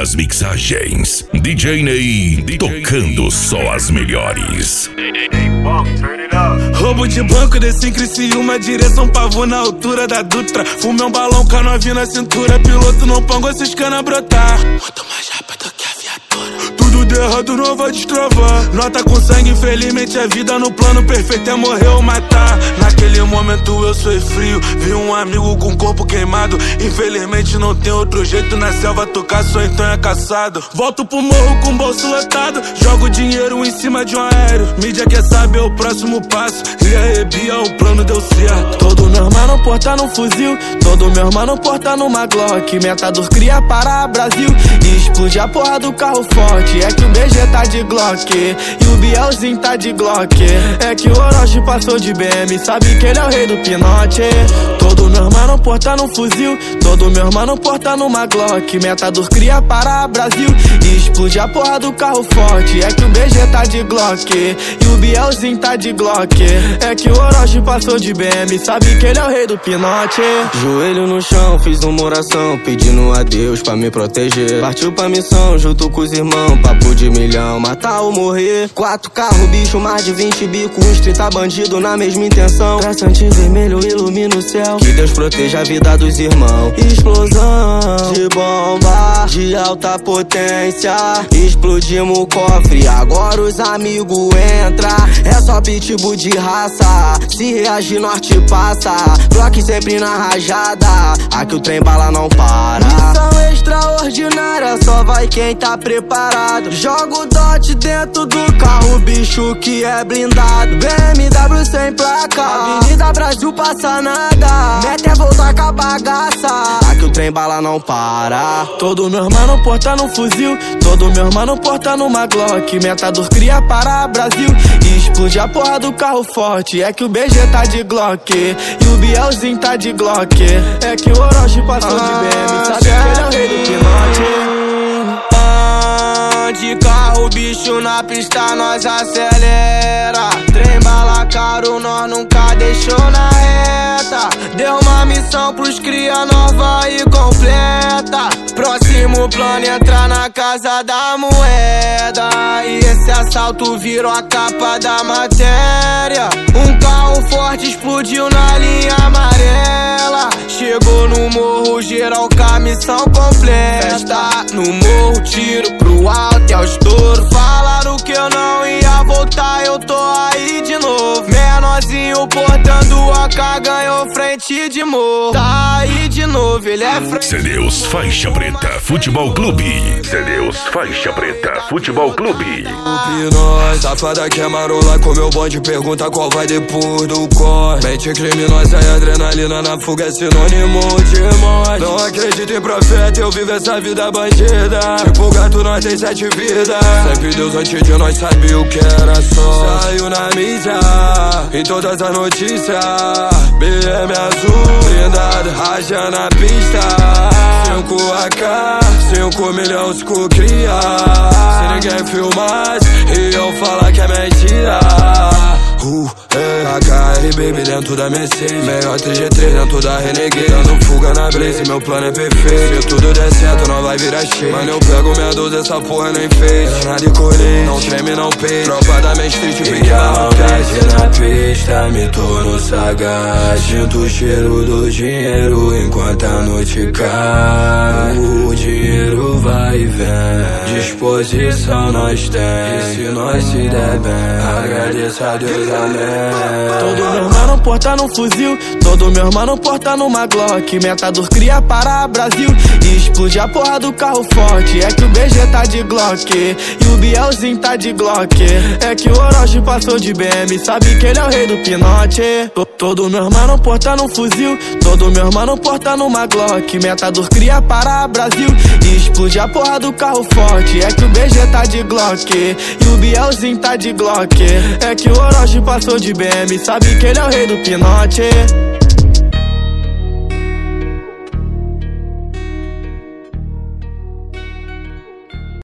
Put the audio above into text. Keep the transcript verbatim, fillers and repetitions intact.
nas mixagens. D J Ney, tocando só as melhores. Roubo de banco, desci em Criciúma, direção Pavô na altura da Dutra. Fumei um balão com a novinha na cintura, piloto não pangou esses cana brotar. Muito mais rápido que a viatura. Tudo de errado não vai destravar. Nota com sangue, infelizmente a vida no plano perfeito é morrer ou matar. Naquele momento eu sou frio, vi um amigo com corpo queimado. Infelizmente não tem outro jeito, na selva tocar só então é caçado. Volto pro morro com o bolso lotado, jogo dinheiro em cima de um aéreo. Mídia quer saber o próximo passo, e aí Bia, o plano deu certo. Todo meu mano porta num fuzil, todo meu mano porta numa Glock. Metador cria para Brasil e explode a porra do carro forte. É que o B G tá de Glock e o Bielzinho tá de Glock. É que o Orochi passou de B M, sabe que ele é o rei do pinote. Todo meu mano porta num fuzil, todo meu mano porta numa Glock. Metador cria para Brasil e explode a porra do carro forte. É que o B G tá de Glock e o Bielzinho tá de Glock. É que o Orochi passou de B M, sabe que ele é o rei do pinote. Joelho no chão, fiz uma oração, pedindo a Deus pra me proteger. Partiu pra missão, junto com os irmãos, papo de milhão, matar ou morrer. Quatro carros, bicho, mais de vinte bico, uns trinta bandido na mesma intenção. Traçante vermelho ilumina o céu, que Deus proteja a vida dos irmãos. Explosão de bomba de alta potência, explodimos o cofre, agora os amigos entram. É só pitbull de raça, se reagir norte passa. Glock sempre na rajada, aqui o trem bala não para. Missão extraordinária, só vai quem tá preparado. Joga o dot dentro do carro, bicho que é blindado. B M W sem placa, Avenida Brasil passa nada. Mete é voltar com a bagaça, aqui o trem bala não para. Todo meu mano porta num fuzil, todo meu mano porta numa Glock. Metador cria para Brasil e explode a porra do carro forte. É que o B G tá de Glock e o Bielzinho tá de Glock. É que o Orochi passou de B M, sabe que ele é o rei do pinote. De carro, bicho na pista, nós acelera. Trem bala caro, nós nunca deixou na reta. Deu uma missão pros cria nova e completa. Próximo plano entrar na casa da moeda, e esse assalto virou a capa da matéria. Um carro forte explodiu na linha amarela. Chegou no morro, geral com a missão completa. Festa no morro, tiro pro alto é o estouro. Falaram que eu não ia voltar, eu tô aí de novo. Menorzinho portando a K, ganhou frente de morro. Tá aí de novo, ele é frente. Cedeus Faixa Preta Futebol Clube. Cedeus Faixa Preta Futebol Clube. Nós, safada que é marola, com meu bonde pergunta qual vai depois do corre. Mente criminosa e adrenalina na fuga é sinônimo de morte. Não acredito em profeta, eu vivo essa vida bandida. Tipo gato, nós tem sete vidas. Sempre Deus antes de nós sabia o que era só. Saiu na mídia, em todas as notícias. B M azul, blindado, raja na pista. Cinco A K, cinco milhões com cria. Se ninguém filmasse, e eu falar que é mentira. Uh, é, H R baby dentro da Mercedes, melhor T G três dentro da Renegade. Dando fuga na Blaze, meu plano é perfeito. Se tudo der certo, não vai virar cheio. Mano, eu pego minha doze, essa porra nem fez. É nada de colete, não treme, não peito. Tropa da Main Street, pique na maldade na pista, me torno sagaz. Sinto o cheiro do dinheiro enquanto a noite cai. O dinheiro vai e vem, disposição nós tem. E se nós se der bem, agradeça a Deus. Todo meu mano porta num fuzil, todo meu mano porta numa Glock. Metador cria para Brasil e explode a porra do carro forte. É que o B G tá de Glock e o Bielzinho tá de Glock. É que o Orochi passou de B M, sabe que ele é o rei do pinote. Todo meu mano porta num fuzil, todo meu mano porta numa Glock. Metador cria para Brasil e explode a porra do carro forte. É que o B G tá de Glock e o Bielzinho tá de Glock. É que o Orochi passou de B M, sabe que ele é o rei do pinote.